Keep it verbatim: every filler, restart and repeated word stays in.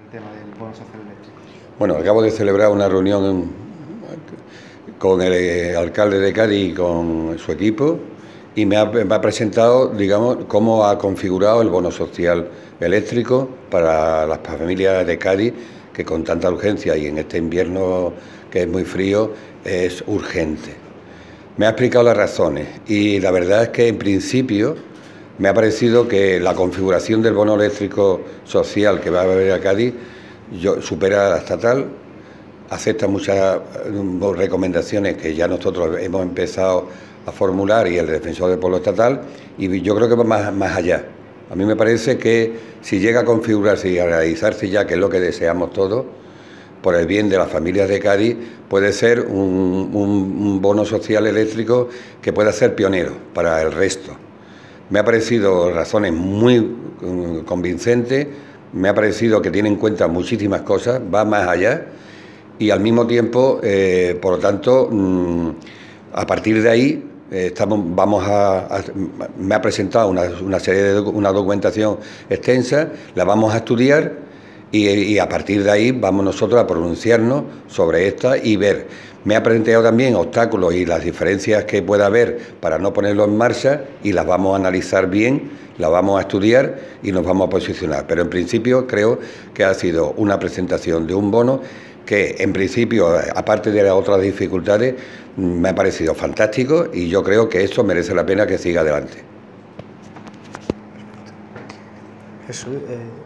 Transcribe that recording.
el tema del bono social eléctrico? Bueno, acabo de celebrar una reunión con el alcalde de Cádiz y con su equipo y me ha, me ha presentado, digamos, cómo ha configurado el bono social eléctrico para las familias de Cádiz, que con tanta urgencia y en este invierno que es muy frío es urgente. Me ha explicado las razones y la verdad es que en principio me ha parecido que la configuración del bono eléctrico social que va a haber a Cádiz yo, supera a la estatal, acepta muchas recomendaciones que ya nosotros hemos empezado a formular y el Defensor del Pueblo Estatal, y yo creo que va más, más allá. A mí me parece que si llega a configurarse y a realizarse ya, que es lo que deseamos todos, por el bien de las familias de Cádiz, puede ser un, un, un bono social eléctrico que pueda ser pionero para el resto. Me ha parecido razones muy um, convincentes, me ha parecido que tiene en cuenta muchísimas cosas, va más allá y al mismo tiempo, eh, por lo tanto, mmm, a partir de ahí eh, estamos, vamos a, a, me ha presentado una, una serie de una documentación extensa, la vamos a estudiar y, y a partir de ahí vamos nosotros a pronunciarnos sobre esta y ver. Me ha planteado también obstáculos y las diferencias que pueda haber para no ponerlo en marcha y las vamos a analizar bien, las vamos a estudiar y nos vamos a posicionar. Pero en principio creo que ha sido una presentación de un bono que en principio, aparte de las otras dificultades, me ha parecido fantástico y yo creo que eso merece la pena que siga adelante. Jesús, eh...